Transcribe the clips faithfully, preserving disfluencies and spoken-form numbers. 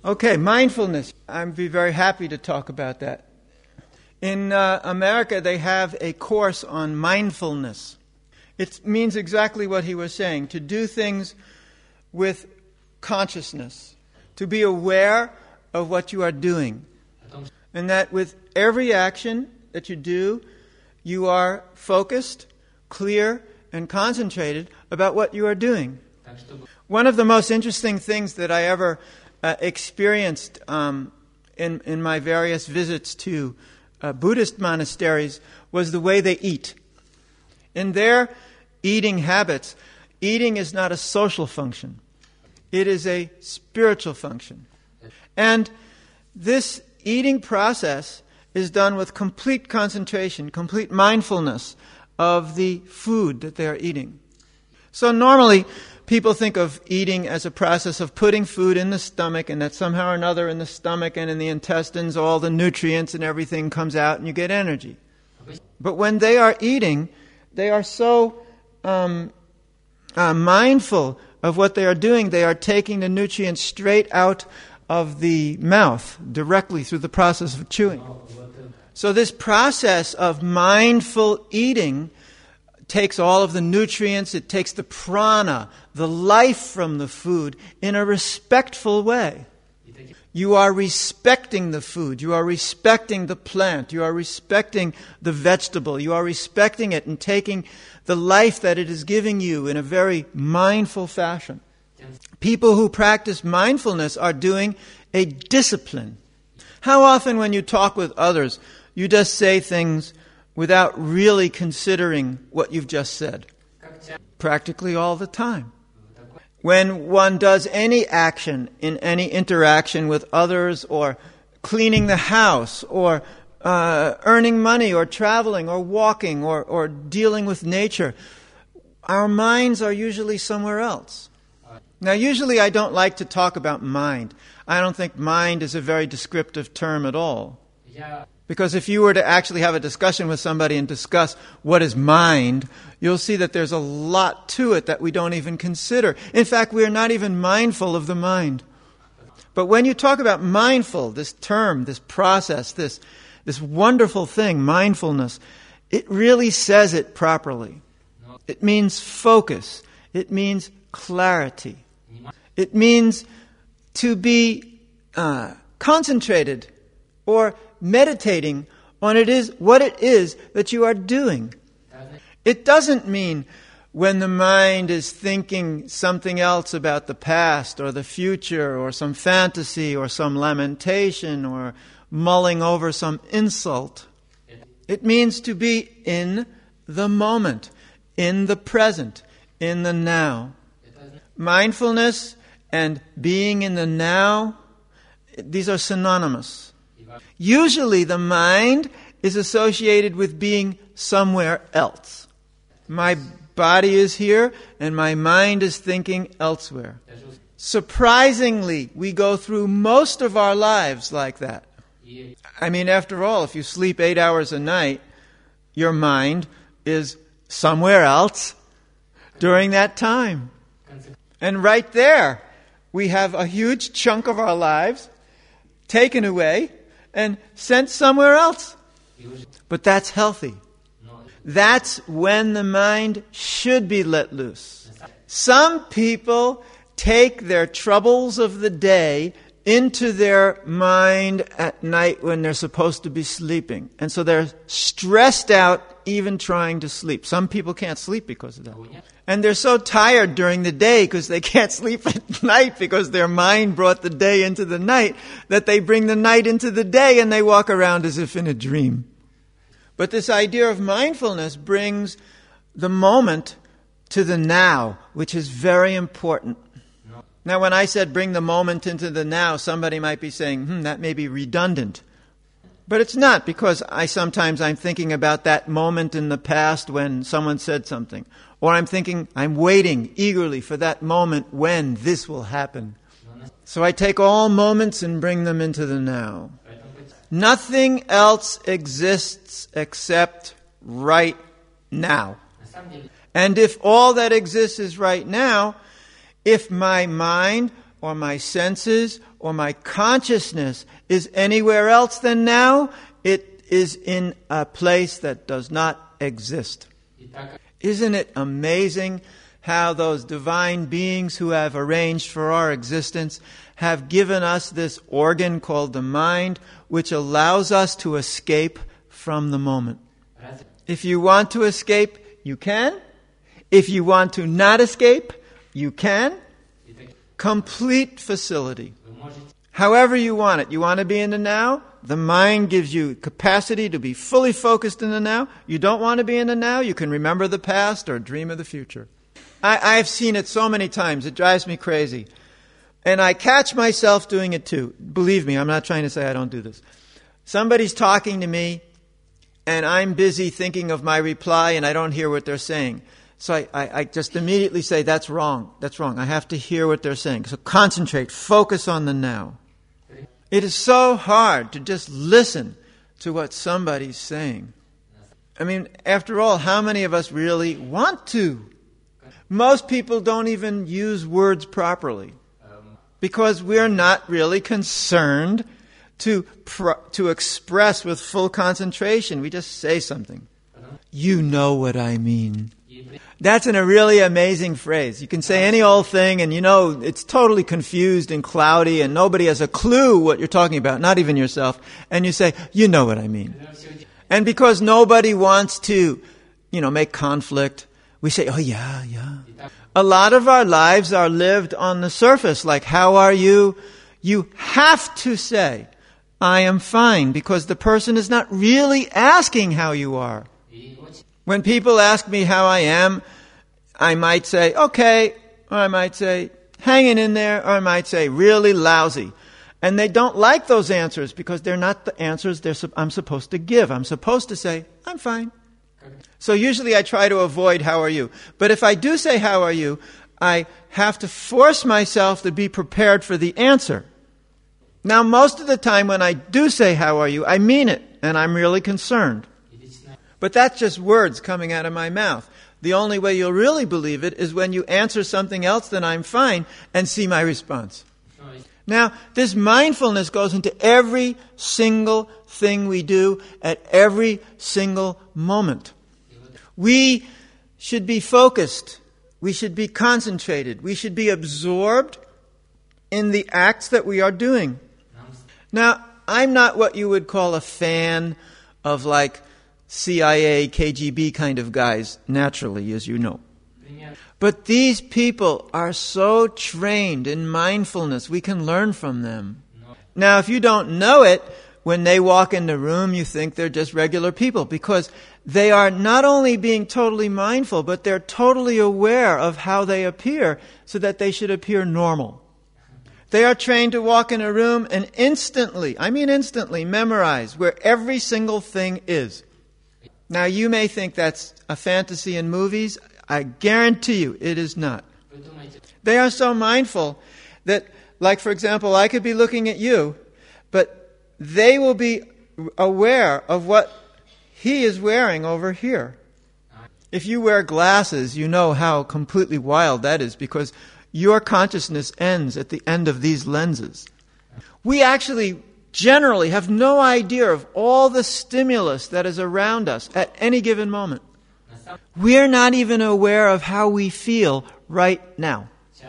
Okay, mindfulness. I'd be very happy to talk about that. In uh, America, they have a course on mindfulness. It means exactly what he was saying, to do things with consciousness, to be aware of what you are doing. And that with every action that you do, you are focused, clear, and concentrated about what you are doing. One of the most interesting things that I ever uh, experienced um, in, in my various visits to uh, Buddhist monasteries was the way they eat. In their eating habits, eating is not a social function. It is a spiritual function. And this eating process is done with complete concentration, complete mindfulness of the food that they are eating. So normally, people think of eating as a process of putting food in the stomach, and that somehow or another in the stomach and in the intestines, all the nutrients and everything comes out and you get energy. But when they are eating, they are so um, uh, mindful of what they are doing. They are taking the nutrients straight out of the mouth, directly through the process of chewing. So this process of mindful eating takes all of the nutrients, it takes the prana, the life from the food, in a respectful way. You are respecting the food, you are respecting the plant, you are respecting the vegetable, you are respecting it and taking the life that it is giving you in a very mindful fashion. People who practice mindfulness are doing a discipline. How often when you talk with others, you just say things without really considering what you've just said? Practically all the time. When one does any action in any interaction with others, or cleaning the house, or uh, earning money, or traveling, or walking, or, or dealing with nature, our minds are usually somewhere else. Now, usually I don't like to talk about mind. I don't think mind is a very descriptive term at all. Yeah. Because if you were to actually have a discussion with somebody and discuss what is mind, you'll see that there's a lot to it that we don't even consider. In fact, we are not even mindful of the mind. But when you talk about mindful, this term, this process, this, this wonderful thing, mindfulness, it really says it properly. It means focus. It means clarity. It means to be uh, concentrated or meditating on it is what it is that you are doing. It doesn't mean when the mind is thinking something else about the past or the future or some fantasy or some lamentation or mulling over some insult. It means to be in the moment, in the present, in the now. Mindfulness and being in the now, these are synonymous. Usually the mind is associated with being somewhere else. My body is here and my mind is thinking elsewhere. Surprisingly, we go through most of our lives like that. I mean, after all, if you sleep eight hours a night, your mind is somewhere else during that time. And right there, we have a huge chunk of our lives taken away and sent somewhere else. But that's healthy. That's when the mind should be let loose. Some people take their troubles of the day into their mind at night when they're supposed to be sleeping. And so they're stressed out even trying to sleep. Some people can't sleep because of that. And they're so tired during the day because they can't sleep at night because their mind brought the day into the night that they bring the night into the day and they walk around as if in a dream. But this idea of mindfulness brings the moment to the now, which is very important. Now, when I said bring the moment into the now, somebody might be saying, hmm, that may be redundant. But it's not, because I sometimes I'm thinking about that moment in the past when someone said something. Or I'm thinking, I'm waiting eagerly for that moment when this will happen. So I take all moments and bring them into the now. Nothing else exists except right now. And if all that exists is right now, if my mind or my senses or my consciousness is anywhere else than now, it is in a place that does not exist. Isn't it amazing how those divine beings who have arranged for our existence have given us this organ called the mind, which allows us to escape from the moment? If you want to escape, you can. If you want to not escape, you can. Complete facility. However you want it. You want to be in the now? The mind gives you capacity to be fully focused in the now. You don't want to be in the now? You can remember the past or dream of the future. I, I've seen it so many times. It drives me crazy. And I catch myself doing it too. Believe me, I'm not trying to say I don't do this. Somebody's talking to me, and I'm busy thinking of my reply, and I don't hear what they're saying. So I, I, I just immediately say, that's wrong. That's wrong. I have to hear what they're saying. So concentrate. Focus on the now. It is so hard to just listen to what somebody's saying. I mean, after all, how many of us really want to? Most people don't even use words properly because we're not really concerned to pro- to express with full concentration. We just say something. You know what I mean. That's an, a really amazing phrase. You can say any old thing and you know it's totally confused and cloudy and nobody has a clue what you're talking about, not even yourself. And you say, you know what I mean. And because nobody wants to, you know, make conflict, we say, oh yeah, yeah. A lot of our lives are lived on the surface, like, how are you? You have to say, I am fine, because the person is not really asking how you are. When people ask me how I am, I might say, okay, or I might say, hanging in there, or I might say, really lousy. And they don't like those answers because they're not the answers they're, I'm supposed to give. I'm supposed to say, I'm fine. So usually I try to avoid how are you. But if I do say how are you, I have to force myself to be prepared for the answer. Now, most of the time when I do say how are you, I mean it, and I'm really concerned. But that's just words coming out of my mouth. The only way you'll really believe it is when you answer something else than I'm fine and see my response. Now, this mindfulness goes into every single thing we do at every single moment. We should be focused. We should be concentrated. We should be absorbed in the acts that we are doing. Now, I'm not what you would call a fan of like C I A, K G B kind of guys, naturally, as you know. But these people are so trained in mindfulness, we can learn from them. Now, if you don't know it, when they walk in the room, you think they're just regular people, because they are not only being totally mindful, but they're totally aware of how they appear, so that they should appear normal. They are trained to walk in a room and instantly, I mean instantly, memorize where every single thing is. Now, you may think that's a fantasy in movies. I guarantee you it is not. They are so mindful that, like, for example, I could be looking at you, but they will be aware of what he is wearing over here. If you wear glasses, you know how completely wild that is, because your consciousness ends at the end of these lenses. We actually generally have no idea of all the stimulus that is around us at any given moment. We're not even aware of how we feel right now.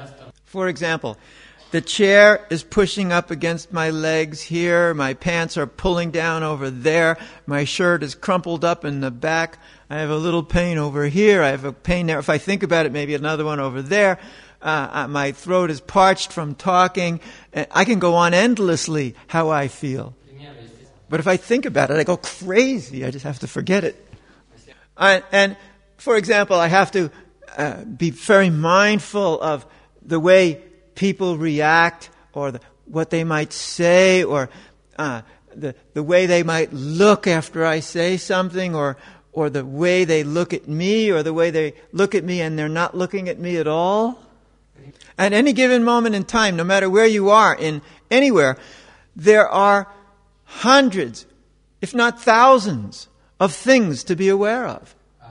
For example, the chair is pushing up against my legs here, my pants are pulling down over there, my shirt is crumpled up in the back, I have a little pain over here, I have a pain there. If I think about it, maybe another one over there. Uh, my throat is parched from talking. I can go on endlessly how I feel. But if I think about it, I go crazy. I just have to forget it. And, and for example, I have to uh, be very mindful of the way people react, or the, what they might say, or uh, the the way they might look after I say something, or or the way they look at me, or the way they look at me and they're not looking at me at all. At any given moment in time, no matter where you are, in anywhere, there are hundreds, if not thousands, of things to be aware of.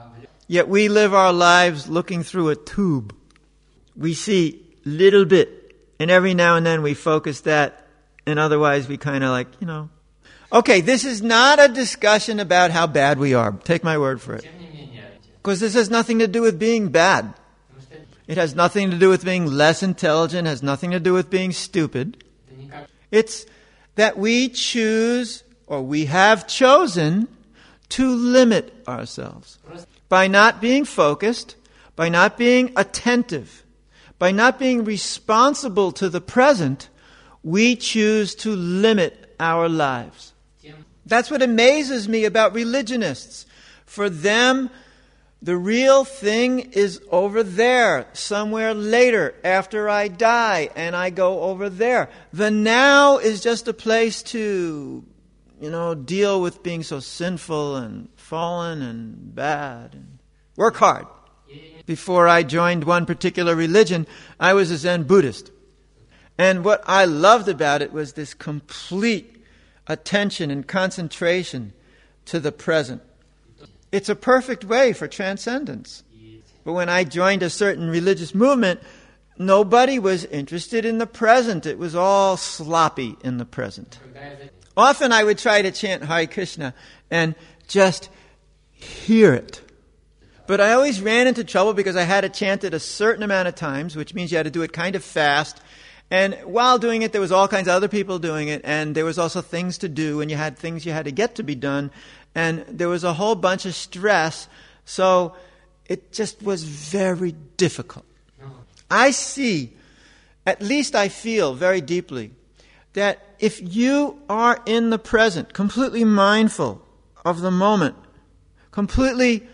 Yet we live our lives looking through a tube. We see little bit And every now and then we focus that, and otherwise we kind of like, you know. Okay, this is not a discussion about how bad we are. Take my word for it. Because this has nothing to do with being bad. It has nothing to do with being less intelligent. It has nothing to do with being stupid. It's that we choose, or we have chosen, to limit ourselves. By not being focused, by not being attentive, by not being responsible to the present, we choose to limit our lives. That's what amazes me about religionists. For them, the real thing is over there, somewhere later, after I die, and I go over there. The now is just a place to, you know, deal with being so sinful and fallen and bad. And work hard. Before I joined one particular religion, I was a Zen Buddhist. And what I loved about it was this complete attention and concentration to the present. It's a perfect way for transcendence. But when I joined a certain religious movement, nobody was interested in the present. It was all sloppy in the present. Often I would try to chant Hare Krishna and just hear it. But I always ran into trouble because I had to chant it a certain amount of times, which means you had to do it kind of fast. And while doing it, there was all kinds of other people doing it, and there was also things to do, and you had things you had to get to be done, and there was a whole bunch of stress, so it just was very difficult. I see, at least I feel very deeply, that if you are in the present, completely mindful of the moment, completely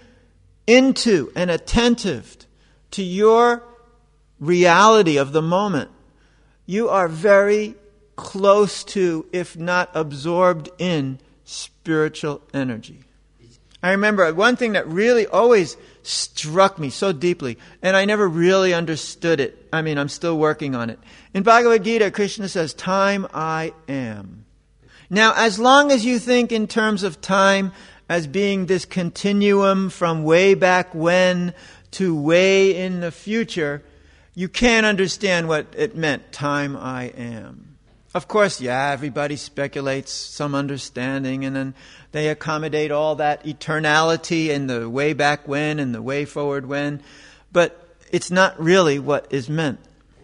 into and attentive to your reality of the moment, you are very close to, if not absorbed in, spiritual energy. I remember one thing that really always struck me so deeply, and I never really understood it. I mean, I'm still working on it. In Bhagavad Gita, Krishna says, "Time I am." Now, as long as you think in terms of time as being this continuum from way back when to way in the future, you can't understand what it meant, time I am. Of course, yeah, everybody speculates some understanding, and then they accommodate all that eternality and the way back when and the way forward when, but it's not really what is meant.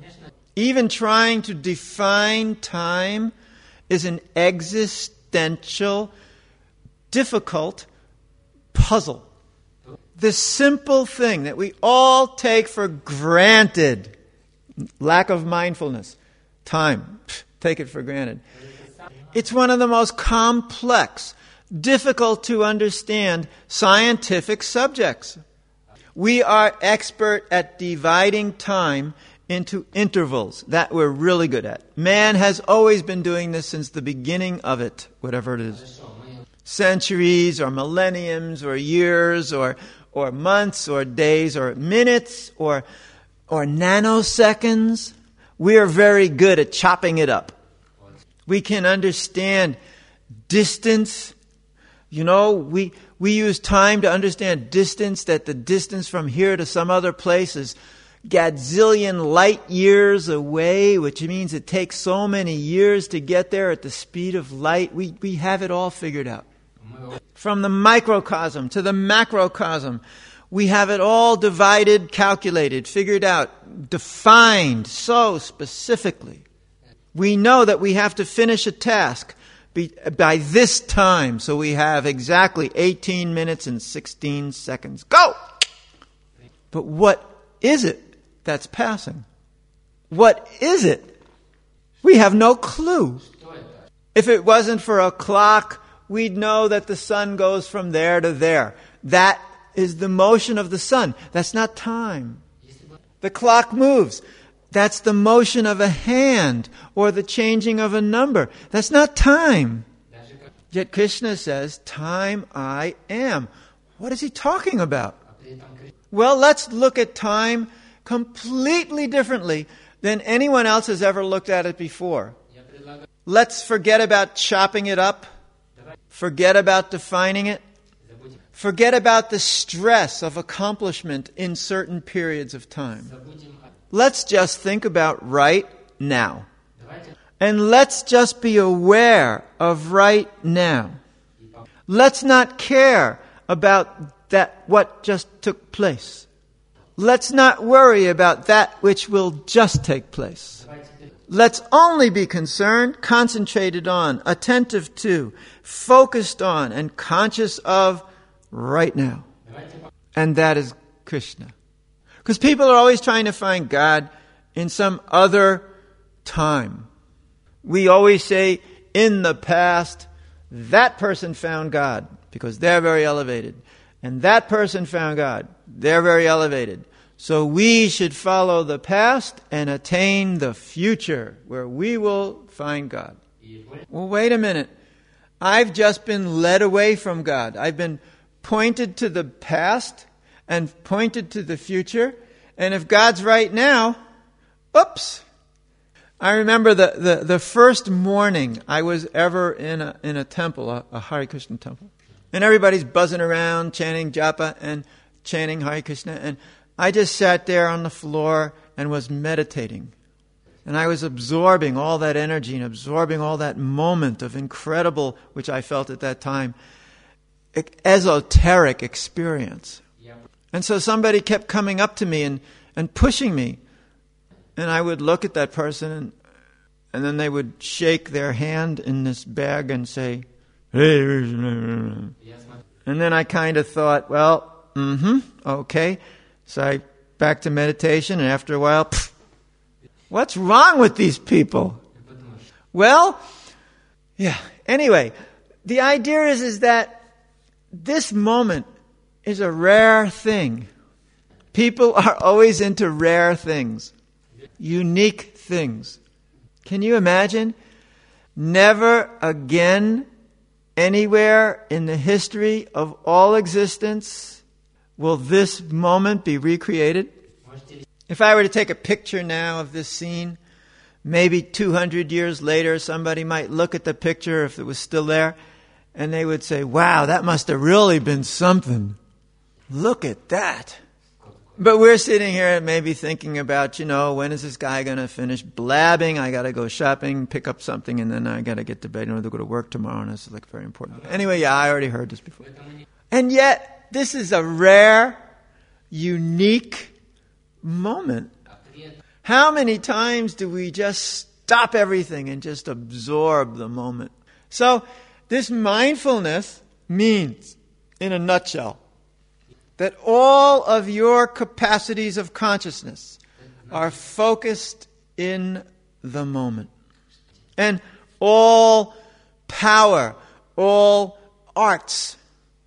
Even trying to define time is an existential, difficult puzzle. The simple thing that we all take for granted, lack of mindfulness, time, take it for granted. It's one of the most complex, difficult to understand scientific subjects. We are expert at dividing time into intervals that we're really good at. Man has always been doing this since the beginning of it, whatever it is. Centuries or millenniums or years or or months or days or minutes or or nanoseconds. We are very good at chopping it up. We can understand distance. You know, we we use time to understand distance, that the distance from here to some other place is gazillion light years away, which means it takes so many years to get there at the speed of light. We we have it all figured out. From the microcosm to the macrocosm, we have it all divided, calculated, figured out, defined so specifically. We know that we have to finish a task by this time, so we have exactly eighteen minutes and sixteen seconds. Go! But what is it that's passing? What is it? We have no clue. If it wasn't for a clock, we'd know that the sun goes from there to there. That is the motion of the sun. That's not time. The clock moves. That's the motion of a hand or the changing of a number. That's not time. Yet Krishna says, time I am. What is he talking about? Well, let's look at time completely differently than anyone else has ever looked at it before. Let's forget about chopping it up. Forget about defining it. Forget about the stress of accomplishment in certain periods of time. Let's just think about right now. And let's just be aware of right now. Let's not care about that what just took place. Let's not worry about that which will just take place. Let's only be concerned, concentrated on, attentive to, focused on, and conscious of right now. And that is Krishna. Because people are always trying to find God in some other time. We always say, in the past, that person found God because they're very elevated. And that person found God. They're very elevated. So we should follow the past and attain the future where we will find God. Well, wait a minute. I've just been led away from God. I've been pointed to the past and pointed to the future. And if God's right now, oops. I remember the, the, the first morning I was ever in a, in a temple, a, a Hare Krishna temple. And everybody's buzzing around, chanting japa and chanting Hare Krishna. And I just sat there on the floor and was meditating. And I was absorbing all that energy and absorbing all that moment of incredible, which I felt at that time, esoteric experience. And so somebody kept coming up to me and, and pushing me. And I would look at that person, and, and then they would shake their hand in this bag and say, hey. And then I kind of thought, well, mm-hmm, okay. So I back to meditation, and after a while, pff, what's wrong with these people? Well, yeah. Anyway, the idea is, is that this moment is a rare thing. People are always into rare things. Unique things. Can you imagine? Never again, anywhere in the history of all existence, will this moment be recreated? If I were to take a picture now of this scene, maybe two hundred years later, somebody might look at the picture, if it was still there, and they would say, wow, that must have really been something. Look at that. But we're sitting here maybe thinking about, you know, when is this guy going to finish blabbing? I got to go shopping, pick up something, and then I got to get to bed. You know, to go to work tomorrow, and this is like very important. Anyway, yeah, I already heard this before. And yet, this is a rare, unique moment. How many times do we just stop everything and just absorb the moment? So, this mindfulness means, in a nutshell, that all of your capacities of consciousness are focused in the moment. And all power, all arts,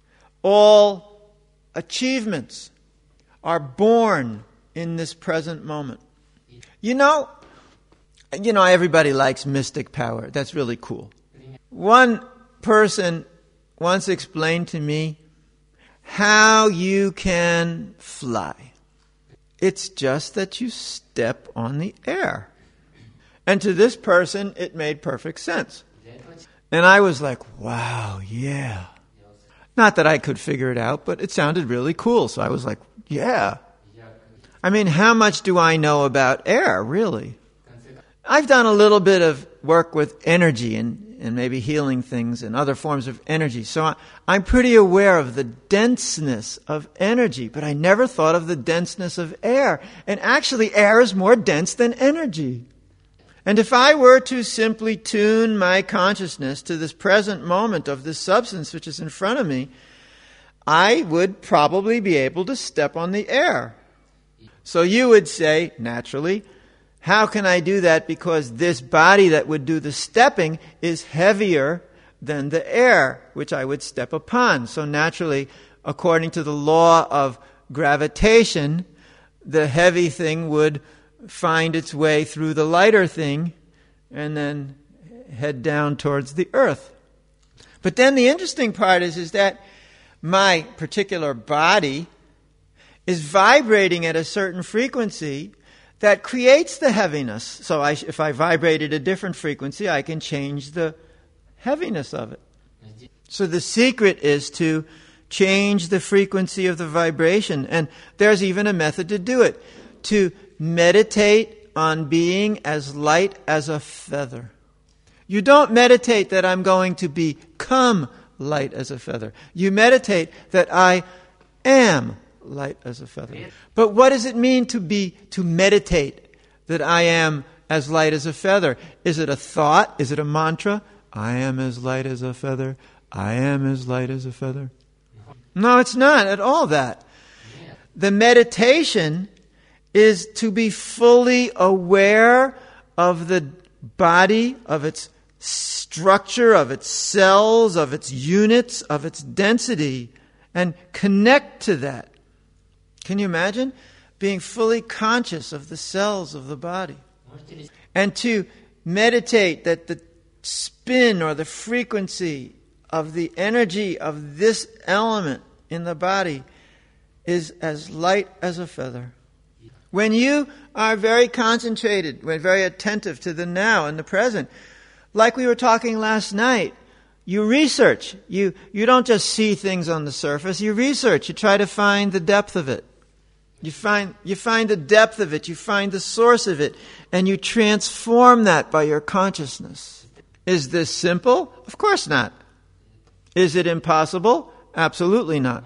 all achievements are born in this present moment. You know, you know, everybody likes mystic power. That's really cool. One person once explained to me how you can fly. It's just that you step on the air. And to this person, it made perfect sense. And I was like, wow, yeah. Not that I could figure it out, but it sounded really cool. So I was like, yeah. I mean, how much do I know about air, really? I've done a little bit of work with energy and and maybe healing things and other forms of energy. So I, I'm pretty aware of the denseness of energy, but I never thought of the denseness of air. And actually, air is more dense than energy. And if I were to simply tune my consciousness to this present moment of this substance which is in front of me, I would probably be able to step on the air. So you would say, naturally, how can I do that? Because this body that would do the stepping is heavier than the air, which I would step upon. So naturally, according to the law of gravitation, the heavy thing would find its way through the lighter thing and then head down towards the earth. But then the interesting part is, is that my particular body is vibrating at a certain frequency that creates the heaviness. So I, if I vibrate at a different frequency, I can change the heaviness of it. So the secret is to change the frequency of the vibration. And there's even a method to do it. To meditate on being as light as a feather. You don't meditate that I'm going to become light as a feather. You meditate that I am light as a feather. But what does it mean to be, to meditate that I am as light as a feather? Is it a thought? Is it a mantra? I am as light as a feather. I am as light as a feather. No, it's not at all that. The meditation is to be fully aware of the body, of its structure, of its cells, of its units, of its density, and connect to that. Can you imagine being fully conscious of the cells of the body? And to meditate that the spin or the frequency of the energy of this element in the body is as light as a feather. When you are very concentrated, when very attentive to the now and the present, like we were talking last night, you research. You, you don't just see things on the surface. You research. You try to find the depth of it. You find, you find the depth of it. You find the source of it. And you transform that by your consciousness. Is this simple? Of course not. Is it impossible? Absolutely not.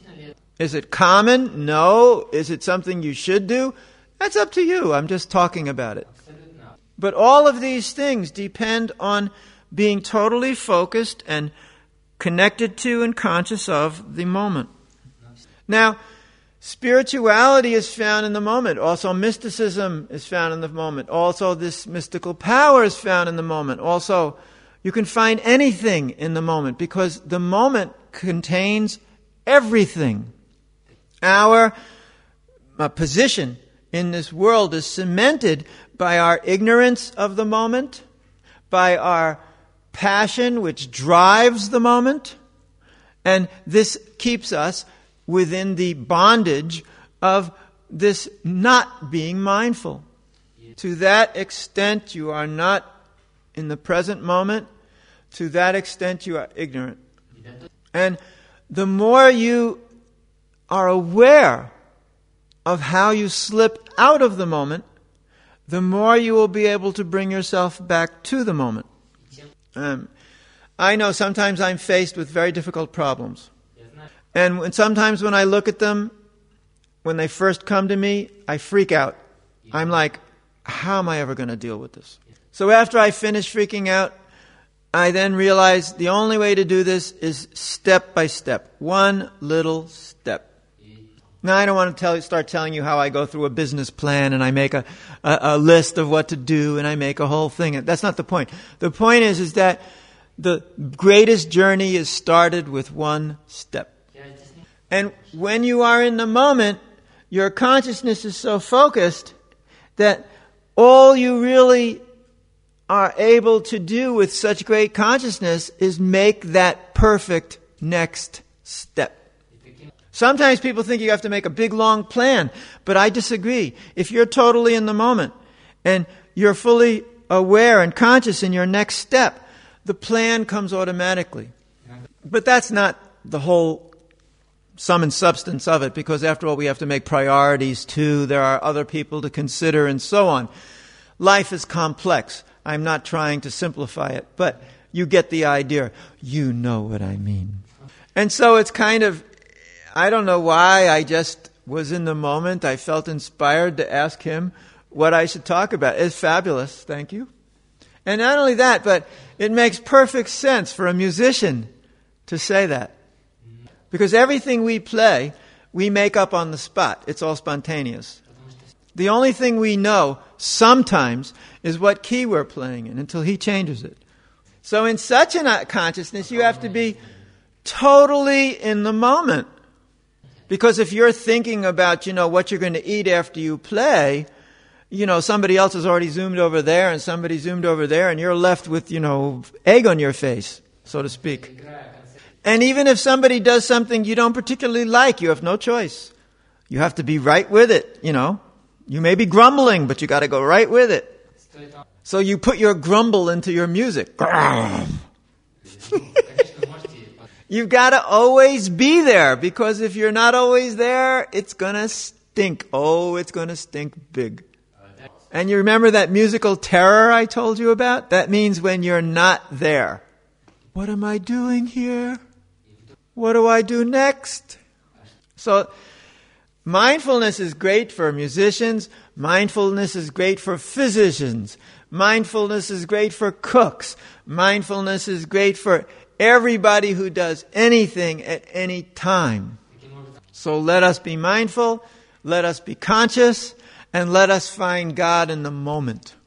Is it common? No. Is it something you should do? That's up to you. I'm just talking about it. But all of these things depend on being totally focused and connected to and conscious of the moment. Now, spirituality is found in the moment. Also, mysticism is found in the moment. Also, this mystical power is found in the moment. Also, you can find anything in the moment because the moment contains everything. Our uh, position in this world is cemented by our ignorance of the moment, by our passion which drives the moment, and this keeps us within the bondage of this not being mindful. To that extent you are not in the present moment, to that extent you are ignorant. And the more you are aware of how you slip out of the moment, the more you will be able to bring yourself back to the moment. Um, I know sometimes I'm faced with very difficult problems. And when, sometimes when I look at them, when they first come to me, I freak out. I'm like, how am I ever going to deal with this? So after I finish freaking out, I then realize the only way to do this is step by step. One little step. Now, I don't want to tell, start telling you how I go through a business plan and I make a, a, a list of what to do and I make a whole thing. That's not the point. The point is, is that the greatest journey is started with one step. And when you are in the moment, your consciousness is so focused that all you really are able to do with such great consciousness is make that perfect next step. Sometimes people think you have to make a big, long plan, but I disagree. If you're totally in the moment and you're fully aware and conscious in your next step, the plan comes automatically. But that's not the whole sum and substance of it, because after all, we have to make priorities too. There are other people to consider and so on. Life is complex. I'm not trying to simplify it, but you get the idea. You know what I mean. And so it's kind of, I don't know why, I just was in the moment. I felt inspired to ask him what I should talk about. It's fabulous, thank you. And not only that, but it makes perfect sense for a musician to say that. Because everything we play, we make up on the spot. It's all spontaneous. The only thing we know sometimes is what key we're playing in until he changes it. So in such a consciousness, you have to be totally in the moment. Because if you're thinking about, you know, what you're going to eat after you play, you know, somebody else has already zoomed over there and somebody zoomed over there and you're left with, you know, egg on your face, so to speak. And even if somebody does something you don't particularly like, you have no choice. You have to be right with it, you know. You may be grumbling, but you got to go right with it. So you put your grumble into your music. You've got to always be there, because if you're not always there, it's going to stink. Oh, it's going to stink big. And you remember that musical terror I told you about? That means when you're not there. What am I doing here? What do I do next? So, mindfulness is great for musicians. Mindfulness is great for physicians. Mindfulness is great for cooks. Mindfulness is great for everybody who does anything at any time. So let us be mindful, let us be conscious, and let us find God in the moment.